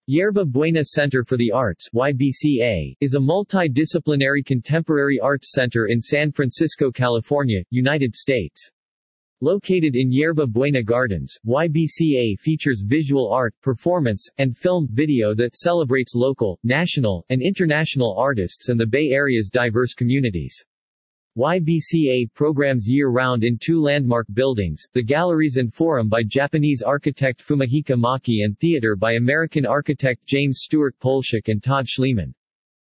Yerba Buena Center for the Arts (YBCA) is a multidisciplinary contemporary arts center in San Francisco, California, United States. Located in Yerba Buena Gardens, YBCA features visual art, performance, and film video that celebrates local, national, and international artists and the Bay Area's diverse communities. YBCA programs year-round in two landmark buildings, the Galleries and Forum by Japanese architect Fumihiko Maki and Theater by American architect James Stewart Polshek and Todd Schliemann.